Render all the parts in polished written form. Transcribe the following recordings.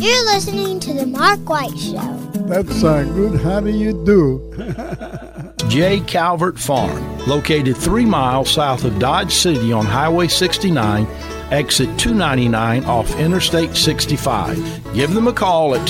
You're listening to The Mark White Show. That's good. How do you do? J. Calvert Farm, located 3 miles south of Dodge City on Highway 69, exit 299 off Interstate 65. Give them a call at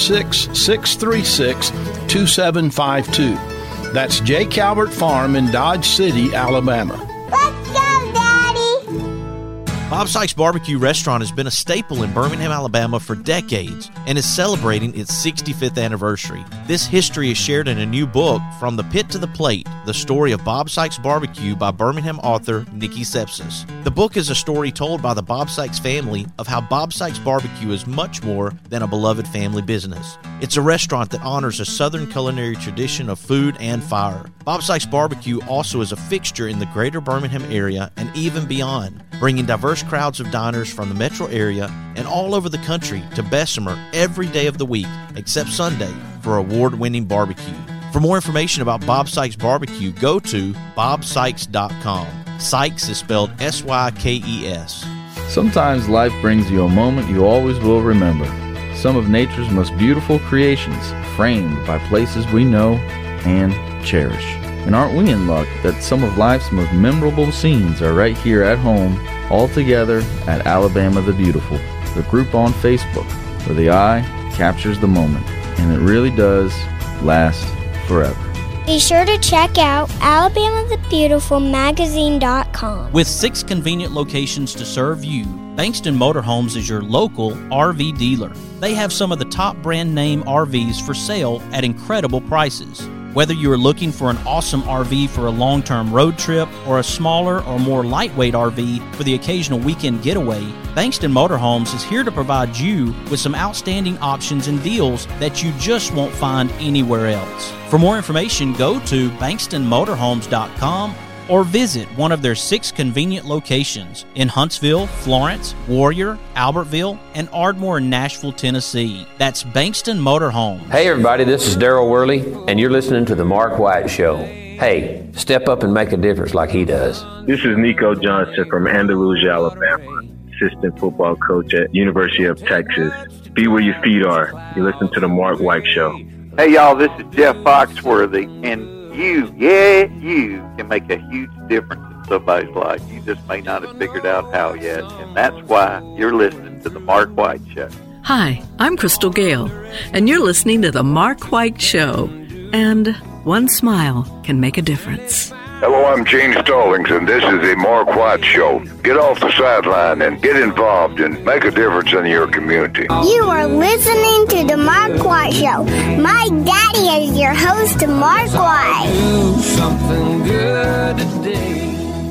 256-636-2752. That's J. Calvert Farm in Dodge City, Alabama. Let's go, Daddy! Bob Sykes Barbecue Restaurant has been a staple in Birmingham, Alabama for decades and is celebrating its 65th anniversary. This history is shared in a new book, From the Pit to the Plate, The Story of Bob Sykes Barbecue by Birmingham author Nikki Sepsis. The book is a story told by the Bob Sykes family of how Bob Sykes Barbecue is much more than a beloved family business. It's a restaurant that honors a Southern culinary tradition of food and fire. Bob Sykes Barbecue also is a fixture in the greater Birmingham area and even beyond, bringing diverse crowds of diners from the metro area and all over the country to Bessemer every day of the week except Sunday for award-winning barbecue. For more information about Bob Sykes Barbecue, go to bobsykes.com. Sykes is spelled S-Y-K-E-S. Sometimes life brings you a moment you always will remember. Some of nature's most beautiful creations, framed by places we know and cherish. And aren't we in luck that some of life's most memorable scenes are right here at home, all together at Alabama the Beautiful, the group on Facebook, where the eye captures the moment, and it really does last forever. Be sure to check out AlabamaTheBeautifulMagazine.com. With 6 convenient locations to serve you, Bankston Motorhomes is your local RV dealer. They have some of the top brand name RVs for sale at incredible prices. Whether you are looking for an awesome RV for a long-term road trip or a smaller or more lightweight RV for the occasional weekend getaway, Bankston Motorhomes is here to provide you with some outstanding options and deals that you just won't find anywhere else. For more information, go to bankstonmotorhomes.com or visit one of their 6 convenient locations in Huntsville, Florence, Warrior, Albertville, and Ardmore, Nashville, Tennessee. That's Bankston Motorhomes. Hey everybody, this is Darryl Worley, and you're listening to The Mark White Show. Hey, step up and make a difference like he does. This is Nico Johnson from Andalusia, Alabama, assistant football coach at University of Texas. Be where your feet are. You listen to The Mark White Show. Hey y'all, this is Jeff Foxworthy, and you can make a huge difference in somebody's life. You just may not have figured out how yet, and that's why you're listening to The Mark White Show. Hi, I'm Crystal Gale, and you're listening to The Mark White Show. And one smile can make a difference. Hello, I'm Gene Stallings, and this is The Mark White Show. Get off the sideline and get involved and make a difference in your community. You are listening to The Mark White Show. My daddy is your host, Mark White. Do something good today.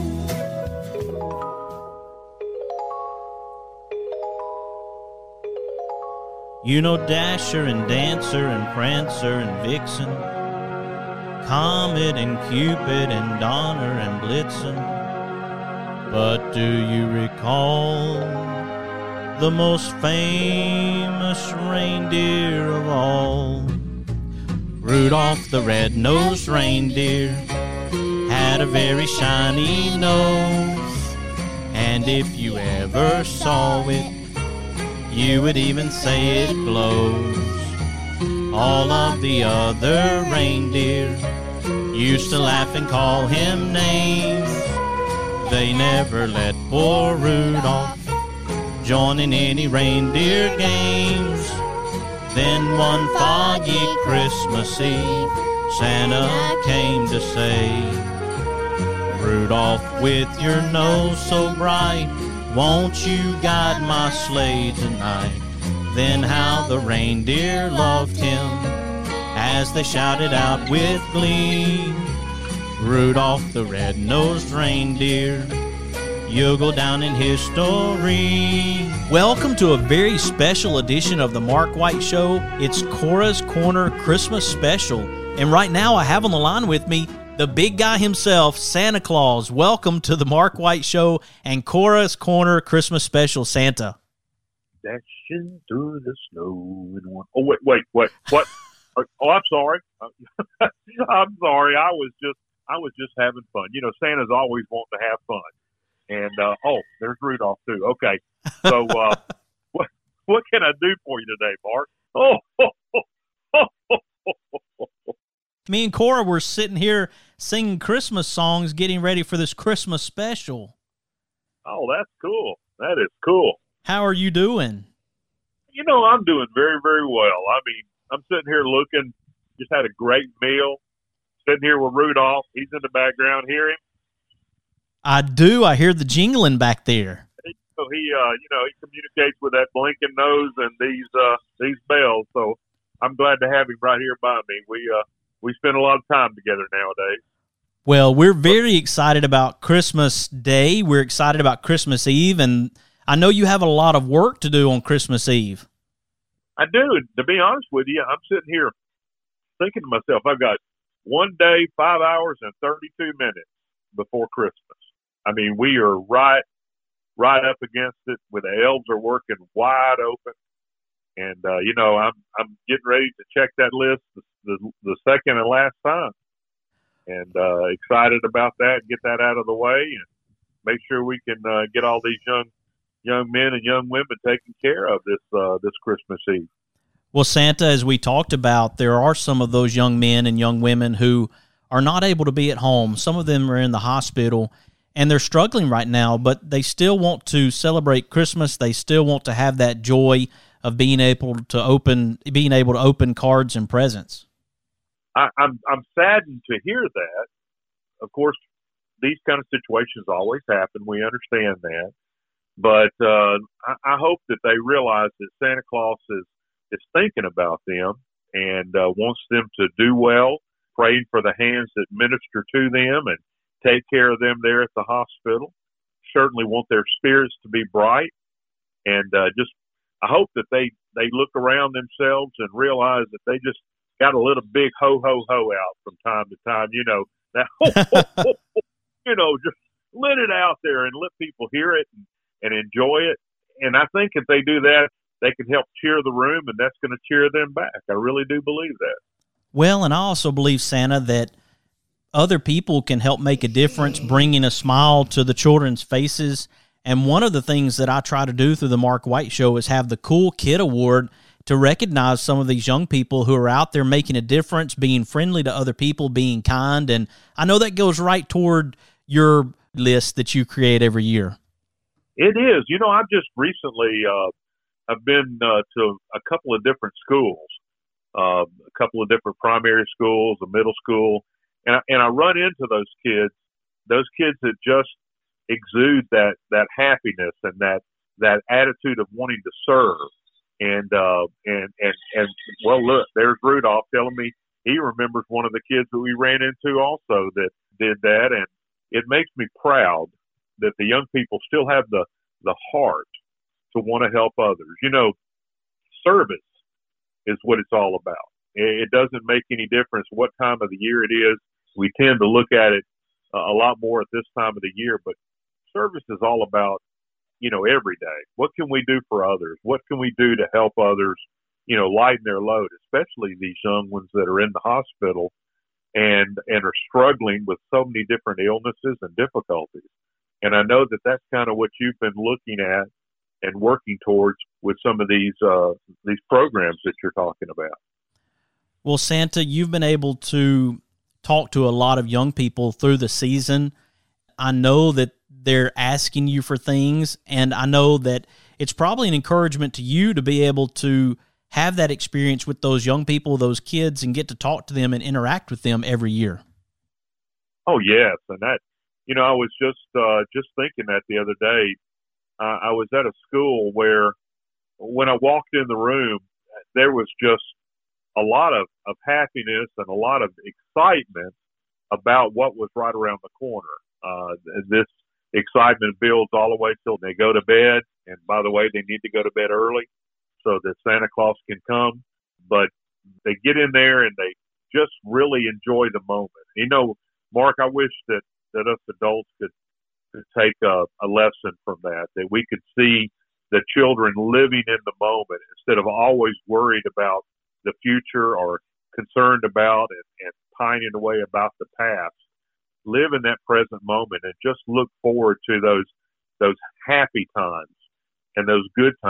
You know Dasher and Dancer and Prancer and Vixen, Comet and Cupid and Donner and Blitzen. But do you recall the most famous reindeer of all? Rudolph the red-nosed reindeer had a very shiny nose, and if you ever saw it, you would even say it glows. All of the other reindeer used to laugh and call him names. They never let poor Rudolph join in any reindeer games. Then one foggy Christmas Eve, Santa came to say, Rudolph, with your nose so bright, won't you guide my sleigh tonight? Then how the reindeer loved him as they shouted out with glee, Rudolph the red-nosed reindeer, you'll go down in history. Welcome to a very special edition of The Mark White Show. It's Cora's Corner Christmas Special. And right now I have on the line with me the big guy himself, Santa Claus. Welcome to The Mark White Show and Cora's Corner Christmas Special, Santa. Dashing through the snow in one. Oh, wait, what? Oh, I'm sorry. I'm sorry. I was just having fun. You know, Santa's always wanting to have fun. And, there's Rudolph, too. Okay. So, What can I do for you today, Mark? Me and Cora were sitting here singing Christmas songs, getting ready for this Christmas special. Oh, that's cool. That is cool. How are you doing? You know, I'm doing very, very well. I mean, I'm sitting here looking, just had a great meal, sitting here with Rudolph. He's in the background. Hear him? I do. I hear the jingling back there. So he communicates with that blinking nose and these bells. So I'm glad to have him right here by me. We spend a lot of time together nowadays. Well, we're very excited about Christmas Day. We're excited about Christmas Eve, and I know you have a lot of work to do on Christmas Eve. I do. To be honest with you, I'm sitting here thinking to myself, I've got 1 day, 5 hours, and 32 minutes before Christmas. I mean, we are right up against it. Where the elves are working wide open, and I'm getting ready to check that list the second and last time, and excited about that. Get that out of the way, and make sure we can get all these young men and young women taken care of this Christmas Eve. Well, Santa, as we talked about, there are some of those young men and young women who are not able to be at home. Some of them are in the hospital, and they're struggling right now, but they still want to celebrate Christmas. They still want to have that joy of being able to open cards and presents. I'm saddened to hear that. Of course, these kind of situations always happen. We understand that. But I hope that they realize that Santa Claus is thinking about them and wants them to do well, praying for the hands that minister to them and take care of them there at the hospital. Certainly want their spirits to be bright. And I hope that they look around themselves and realize that they just got a little big ho-ho-ho out from time to time. That, just let it out there and let people hear it and enjoy it. And I think if they do that, they can help cheer the room, and that's going to cheer them back. I really do believe that. Well, and I also believe, Santa, that other people can help make a difference, bringing a smile to the children's faces. And one of the things that I try to do through the Mark White Show is have the Cool Kid Award to recognize some of these young people who are out there making a difference, being friendly to other people, being kind. And I know that goes right toward your list that you create every year. It is. I've just recently I've been to a couple of different schools, a couple of different primary schools, a middle school, and I run into those kids that just exude that happiness and that attitude of wanting to serve. And well, look, there's Rudolph telling me he remembers one of the kids that we ran into also that did that, and it makes me proud that the young people still have the heart to want to help others. Service is what it's all about. It doesn't make any difference what time of the year it is. We tend to look at it a lot more at this time of the year, but service is all about, every day. What can we do for others? What can we do to help others, lighten their load, especially these young ones that are in the hospital and are struggling with so many different illnesses and difficulties. And I know that that's kind of what you've been looking at and working towards with some of these programs that you're talking about. Well, Santa, you've been able to talk to a lot of young people through the season. I know that they're asking you for things, and I know that it's probably an encouragement to you to be able to have that experience with those young people, those kids, and get to talk to them and interact with them every year. Oh, yes. And that, I was just thinking that the other day. I was at a school where when I walked in the room, there was just a lot of happiness and a lot of excitement about what was right around the corner. This excitement builds all the way till they go to bed. And by the way, they need to go to bed early so that Santa Claus can come. But they get in there and they just really enjoy the moment. Mark, I wish that us adults could take a lesson from that we could see the children living in the moment instead of always worried about the future or concerned about and pining away about the past. Live in that present moment and just look forward to those happy times and those good times.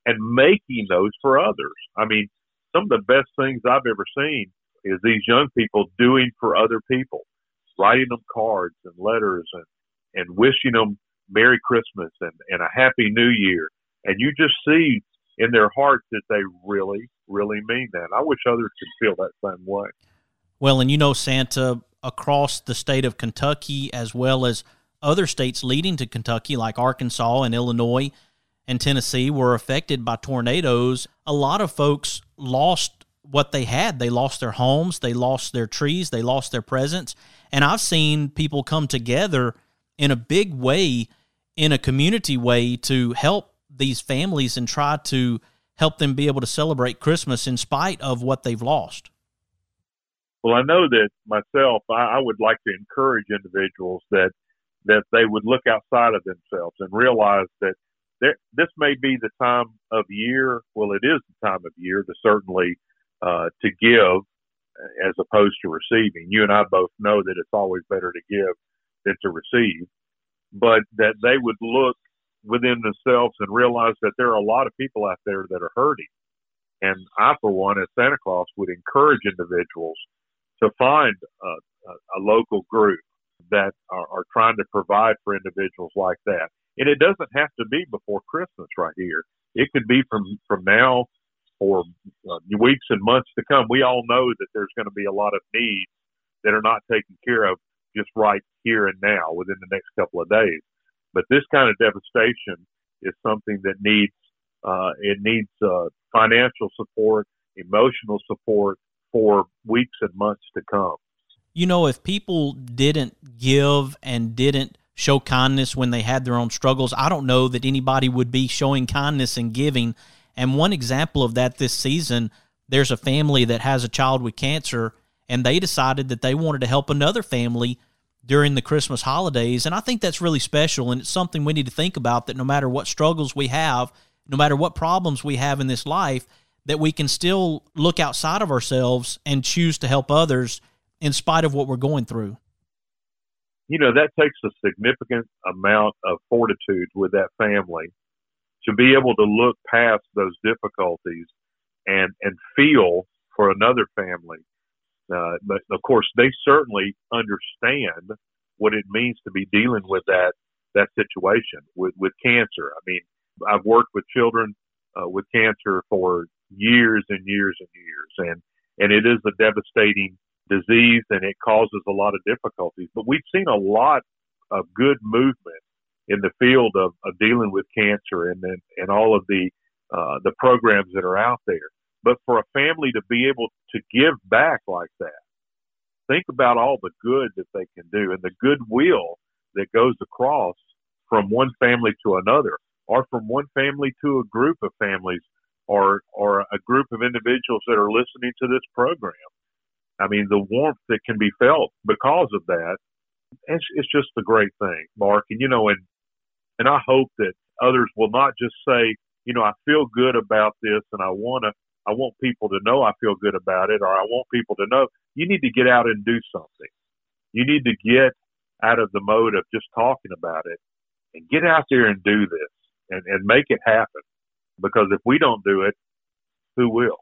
and making those for others. I mean, some of the best things I've ever seen is these young people doing for other people, writing them cards and letters and wishing them Merry Christmas and a Happy New Year. And you just see in their hearts that they really, really mean that. I wish others could feel that same way. Well, and you know, Santa, across the state of Kentucky, as well as other states leading to Kentucky, like Arkansas and Illinois and Tennessee, were affected by tornadoes. A lot of folks lost what they had. They lost their homes, they lost their trees, they lost their presents. And I've seen people come together in a big way, in a community way, to help these families and try to help them be able to celebrate Christmas in spite of what they've lost. Well, I know that myself, I would like to encourage individuals that they would look outside of themselves and realize that this may be the time of year. Well, it is the time of year to certainly to give as opposed to receiving. You and I both know that it's always better to give than to receive, but that they would look within themselves and realize that there are a lot of people out there that are hurting. And I, for one, as Santa Claus, would encourage individuals to find a local group that are trying to provide for individuals like that. And it doesn't have to be before Christmas right here. It could be from now for weeks and months to come. We all know that there's going to be a lot of needs that are not taken care of just right here and now within the next couple of days. But this kind of devastation is something that needs financial support, emotional support for weeks and months to come. You know, if people didn't give and didn't show kindness when they had their own struggles, I don't know that anybody would be showing kindness and giving. And one example of that this season, there's a family that has a child with cancer, and they decided that they wanted to help another family during the Christmas holidays. And I think that's really special, and it's something we need to think about, that no matter what struggles we have, no matter what problems we have in this life, that we can still look outside of ourselves and choose to help others in spite of what we're going through. You know, that takes a significant amount of fortitude with that family to be able to look past those difficulties and feel for another family. But of course, they certainly understand what it means to be dealing with that situation with cancer. I mean, I've worked with children with cancer for years and years and years, and it is a devastating disease, and it causes a lot of difficulties. But we've seen a lot of good movement in the field of dealing with cancer and all of the programs that are out there. But for a family to be able to give back like that, think about all the good that they can do and the goodwill that goes across from one family to another, or from one family to a group of families, or a group of individuals that are listening to this program. I mean, the warmth that can be felt because of that, it's just a great thing, Mark. And, you know, and I hope that others will not just say, you know, I feel good about this and I want people to know I feel good about it, or I want people to know. You need to get out and do something. You need to get out of the mode of just talking about it and get out there and do this and make it happen. Because if we don't do it, who will?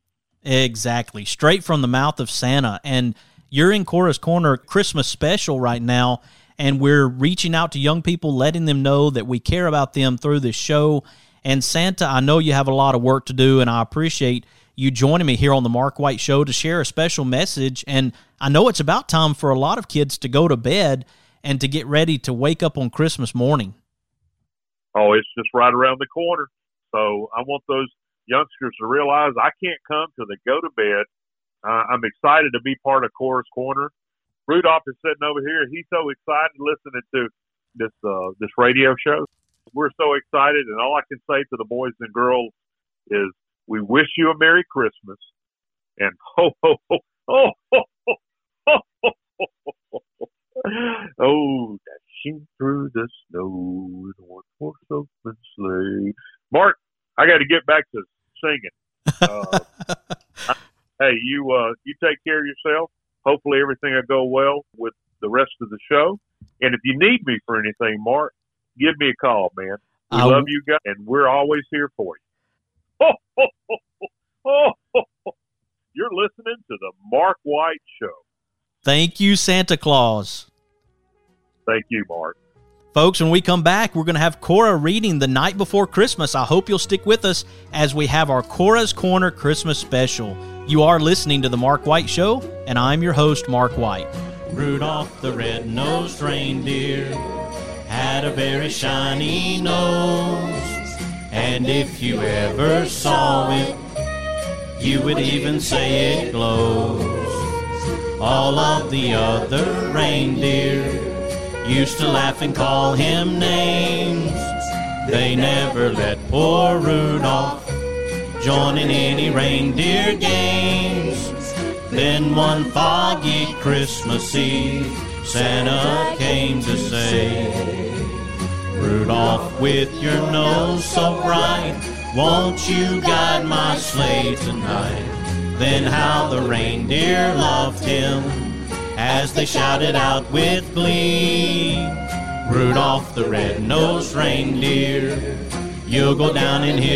Exactly. Straight from the mouth of Santa. And you're in Cora's Corner Christmas special right now, and we're reaching out to young people, letting them know that we care about them through this show. And Santa, I know you have a lot of work to do, and I appreciate you joining me here on the Mark White Show to share a special message. And I know it's about time for a lot of kids to go to bed and to get ready to wake up on Christmas morning. Oh, it's just right around the corner. So I want those youngsters to realize I can't come till they go to bed. I'm excited to be part of Cora's Corner. Rudolph is sitting over here. He's so excited listening to this radio show. We're so excited, and all I can say to the boys and girls is we wish you a Merry Christmas, and ho, ho, ho, ho, ho, ho, ho, ho, ho, ho. Oh, dashing through the snow in a one-horse open sleigh. Mark, I got to get back to singing. Hey, you take care of yourself. Hopefully everything will go well with the rest of the show. And if you need me for anything, Mark, give me a call, man. We love you guys, and we're always here for you. You're listening to the Mark White Show. Thank you, Santa Claus. Thank you, Mark. Folks, when we come back, we're going to have Cora reading The Night Before Christmas. I hope you'll stick with us as we have our Cora's Corner Christmas special. You are listening to The Mark White Show, and I'm your host, Mark White. Rudolph the red-nosed reindeer had a very shiny nose, and if you ever saw it, you would even say it glows. All of the other reindeer used to laugh and call him names. They never let poor Rudolph join in any reindeer games. Then one foggy Christmas Eve, Santa came to say, Rudolph, with your nose so bright, won't you guide my sleigh tonight? Then how the reindeer loved him as they shouted out with glee, Rudolph the red-nosed reindeer, you'll go down in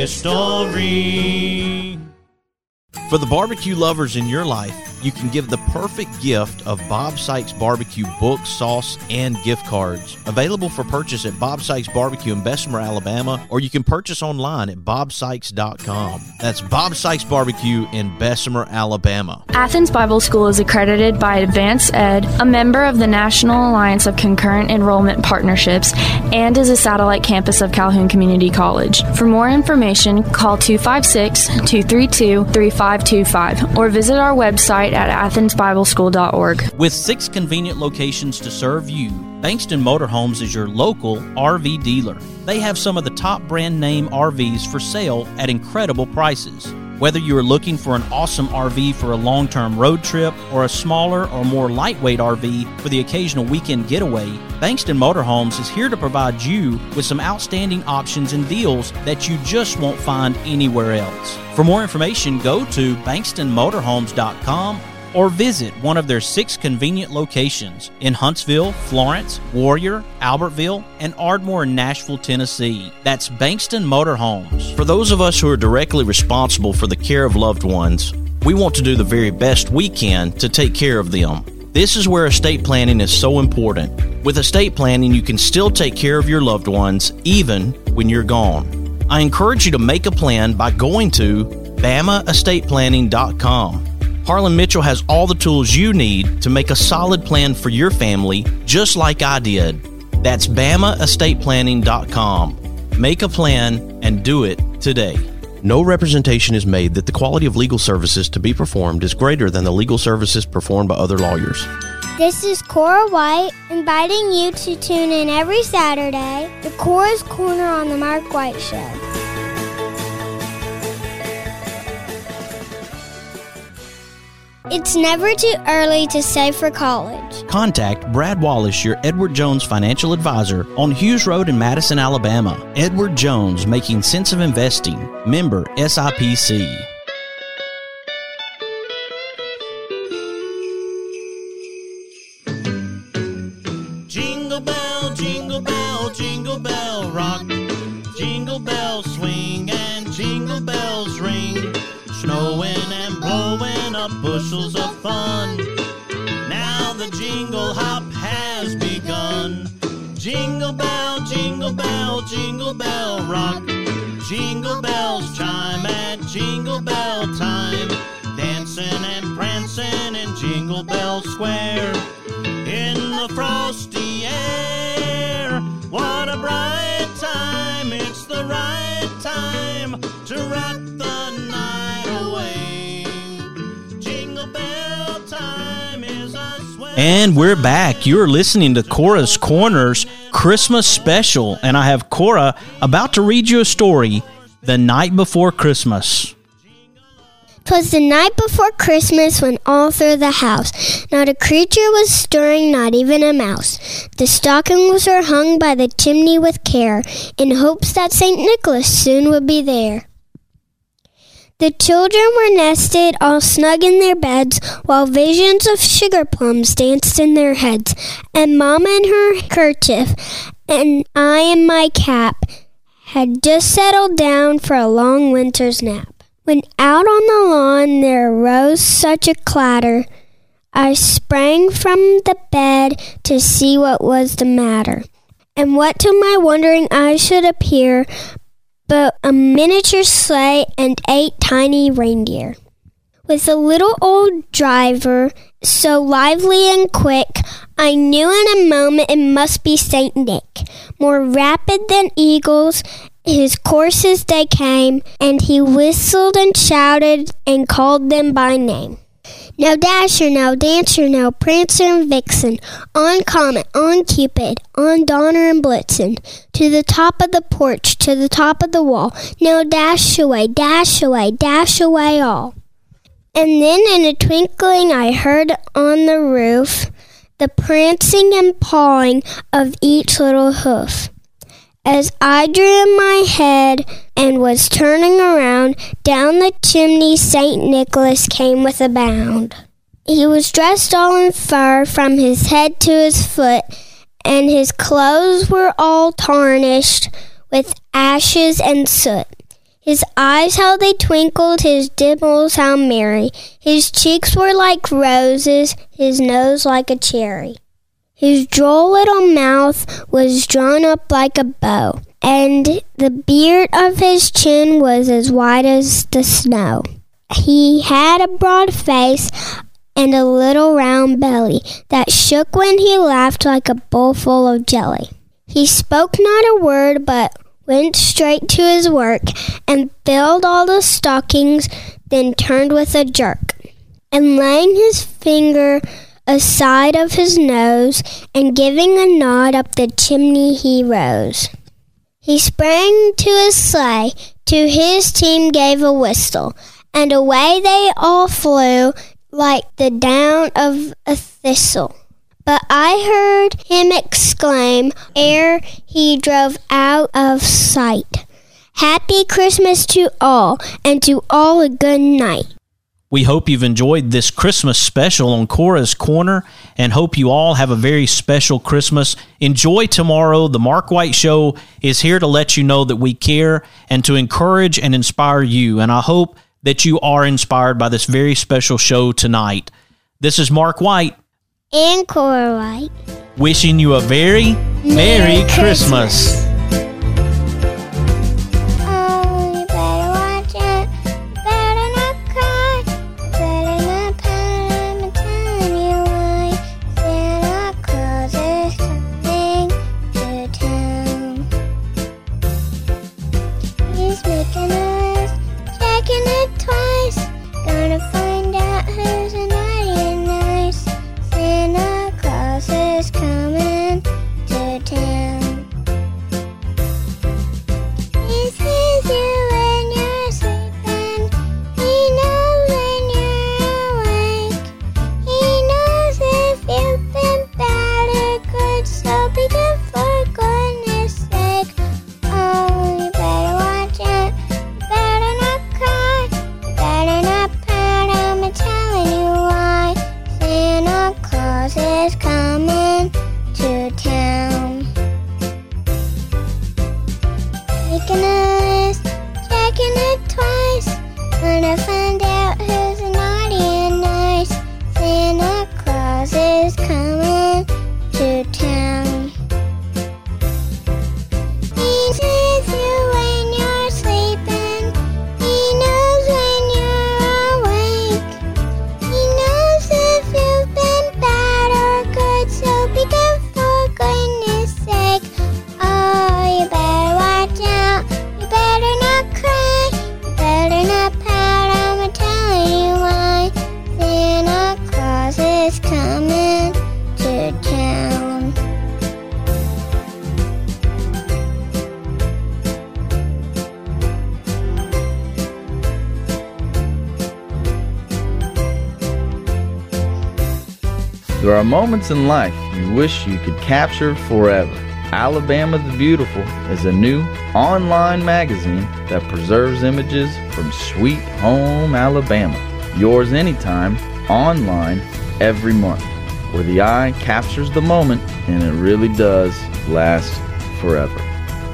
history. For the barbecue lovers in your life, you can give the perfect gift of Bob Sykes Barbecue book, sauce, and gift cards. Available for purchase at Bob Sykes Barbecue in Bessemer, Alabama, or you can purchase online at bobsykes.com. That's Bob Sykes Barbecue in Bessemer, Alabama. Athens Bible School is accredited by Advance Ed, a member of the National Alliance of Concurrent Enrollment Partnerships, and is a satellite campus of Calhoun Community College. For more information, call 256-232-3525 or visit our website at athensbibleschool.org. With 6 convenient locations to serve you, Bankston Motorhomes is your local RV dealer. They have some of the top brand name RVs for sale at incredible prices. Whether you are looking for an awesome RV for a long-term road trip or a smaller or more lightweight RV for the occasional weekend getaway, Bankston Motorhomes is here to provide you with some outstanding options and deals that you just won't find anywhere else. For more information, go to bankstonmotorhomes.com or visit one of their 6 convenient locations in Huntsville, Florence, Warrior, Albertville, and Ardmore in Nashville, Tennessee. That's Bankston Motorhomes. For those of us who are directly responsible for the care of loved ones, we want to do the very best we can to take care of them. This is where estate planning is so important. With estate planning, you can still take care of your loved ones even when you're gone. I encourage you to make a plan by going to BamaEstatePlanning.com. Harlan Mitchell has all the tools you need to make a solid plan for your family, just like I did. That's BamaEstatePlanning.com. Make a plan and do it today. No representation is made that the quality of legal services to be performed is greater than the legal services performed by other lawyers. This is Cora White, inviting you to tune in every Saturday to Cora's Corner on the Mark White Show. It's never too early to save for college. Contact Brad Wallace, your Edward Jones financial advisor, on Hughes Road in Madison, Alabama. Edward Jones, making sense of investing. Member SIPC. Jingle bell, jingle bell, jingle bell rock. Jingle bells swing and jingle bells ring. Snowing and blowing up bushels of fun. Now the jingle hop has begun. Jingle bell, jingle bell, jingle bell rock. Jingle bells chime at jingle bell time. Dancing and prancing in Jingle Bell Square. In the frosty air, what a bright time. It's the right time to rock the night away. Jingle bell time is a swell. And we're back. You're listening to Cora's Corner's Christmas special, and I have Cora about to read you a story, The Night Before Christmas. 'Twas the night before Christmas when all through the house not a creature was stirring, not even a mouse. The stockings were hung by the chimney with care, in hopes that St. Nicholas soon would be there. The children were nested all snug in their beds, while visions of sugar plums danced in their heads. And Mama in her kerchief, and I in my cap, had just settled down for a long winter's nap. When out on the lawn there arose such a clatter, I sprang from the bed to see what was the matter. And what to my wondering eyes should appear but a miniature sleigh and 8 tiny reindeer. With a little old driver, so lively and quick, I knew in a moment it must be St. Nick. More rapid than eagles, his courses they came, and he whistled and shouted and called them by name. Now Dasher, now Dancer, now Prancer and Vixen, on Comet, on Cupid, on Donner and Blitzen, to the top of the porch, to the top of the wall. Now dash away, dash away, dash away all. And then in a twinkling I heard on the roof the prancing and pawing of each little hoof. As I drew in my head and was turning around, down the chimney St. Nicholas came with a bound. He was dressed all in fur from his head to his foot, and his clothes were all tarnished with ashes and soot. His eyes how they twinkled, his dimples how merry. His cheeks were like roses, his nose like a cherry. His droll little mouth was drawn up like a bow, and the beard of his chin was as white as the snow. He had a broad face and a little round belly that shook when he laughed like a bowl full of jelly. He spoke not a word, but went straight to his work and filled all the stockings, then turned with a jerk, and laying his finger aside of his nose, and giving a nod up the chimney he rose. He sprang to his sleigh, to his team gave a whistle, and away they all flew like the down of a thistle. But I heard him exclaim, ere he drove out of sight, "Happy Christmas to all, and to all a good night." We hope you've enjoyed this Christmas special on Cora's Corner and hope you all have a very special Christmas. Enjoy tomorrow. The Mark White Show is here to let you know that we care and to encourage and inspire you. And I hope that you are inspired by this very special show tonight. This is Mark White and Cora White wishing you a very Merry Christmas. There are moments in life you wish you could capture forever. Alabama the Beautiful is a new online magazine that preserves images from sweet home Alabama. Yours anytime, online, every month, where the eye captures the moment and it really does last forever.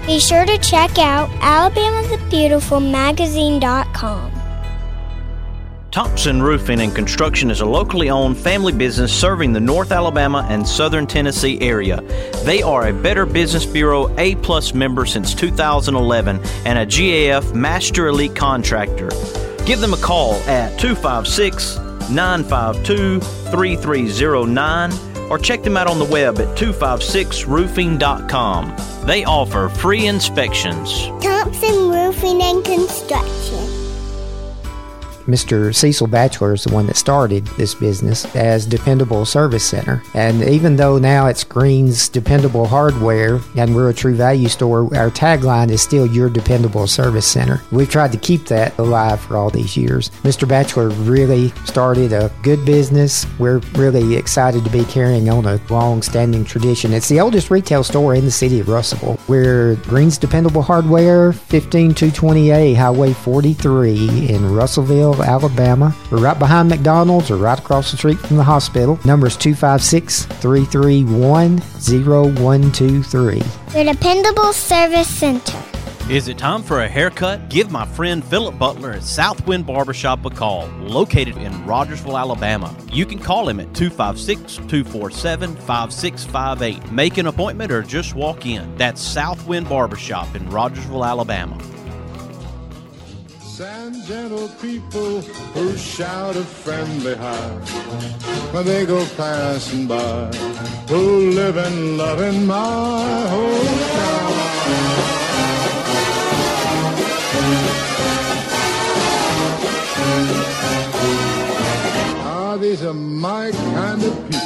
Be sure to check out alabamathebeautifulmagazine.com. Thompson Roofing and Construction is a locally owned family business serving the North Alabama and Southern Tennessee area. They are a Better Business Bureau A+ member since 2011 and a GAF Master Elite Contractor. Give them a call at 256-952-3309 or check them out on the web at 256roofing.com. They offer free inspections. Thompson Roofing and Construction. Mr. Cecil Batchelor is the one that started this business as Dependable Service Center. And even though now it's Green's Dependable Hardware and we're a True Value store, our tagline is still Your Dependable Service Center. We've tried to keep that alive for all these years. Mr. Batchelor really started a good business. We're really excited to be carrying on a long-standing tradition. It's the oldest retail store in the city of Russellville. We're Green's Dependable Hardware, 15220A Highway 43 in Russellville, Alabama. We're right behind McDonald's or right across the street from the hospital. Number is 256-331-0123. Your Dependable Service Center. Is it time for a haircut? Give my friend Philip Butler at Southwind Barbershop a call, located in Rogersville, Alabama. You can call him at 256-247-5658. Make an appointment or just walk in. That's Southwind Barbershop in Rogersville, Alabama. And gentle people who shout a friendly hi when they go passing by, who live and love in my hometown. These are my kind of people.